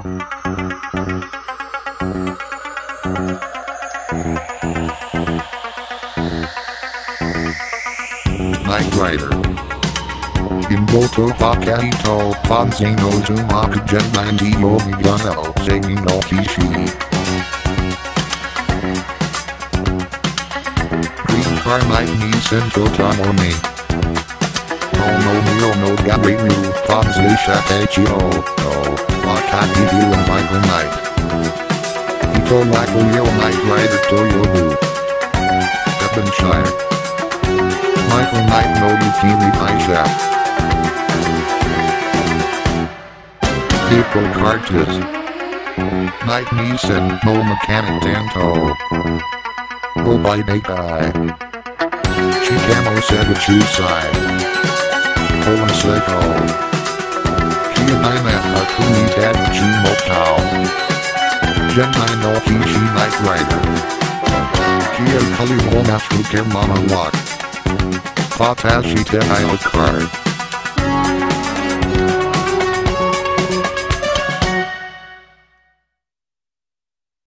Knight Rider. Imboto Pakahito, Panzino Zumaka Genmandi Yomigano, Singing no Kishi. Green Carmite Ni Sento Tamoni. No Mio no Gabriel, Panzisha Hachio, no, Wakati View and Michael Knight. Ito Michael Yo Knight Rider Toyobu. Devonshire. Michael Knight no Yukimi Aisha. April Cartes. Knight Neeson, no Mechanic Danto. Go by Nakai. Chikamo Sega Chusai. Colin Seiko. Kia Naima Akumi Tadachi Mokao. Genai no Kishi Knight Rider. Kia Kali Wonafu Mama Wat. Fatashi Tenai Card.